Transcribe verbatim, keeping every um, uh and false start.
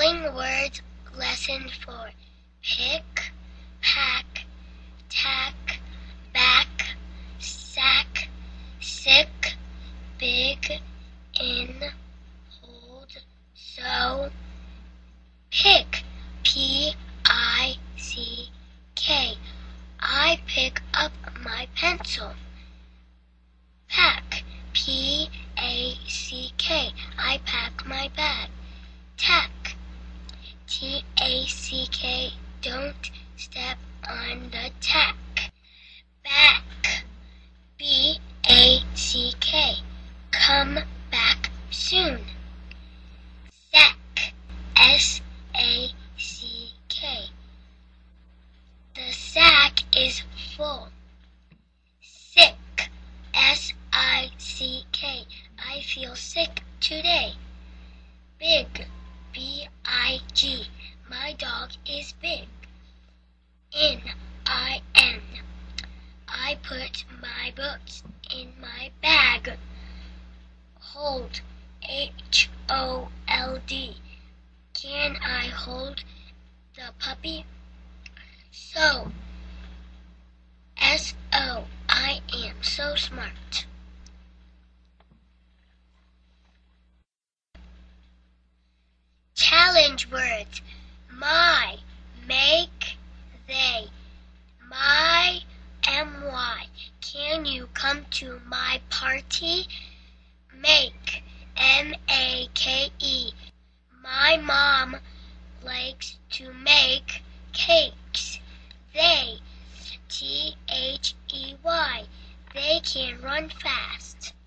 Spelling Words Lesson four. Pick, pack, tack, back, sack, sick, big, in, hold, so. Pick, P I C K. I pick up my pencil. Pack, P A C K. I pack my bag. Tack, T A C K. Don't step on the tack. Back, B A C K. Come back soon. Sack, S A C K. The sack is full. Sick, S I C K. I feel sick today. Big, B I G. My dog is big. In, I N. I put my books in my bag. Hold, H O L D. Can I hold the puppy? So, S O. I am so smart. Challenge words. My, make, they. My, M Y. Can you come to my party? Make, M A K E. My mom likes to make cakes. They, T H E Y. They can run fast.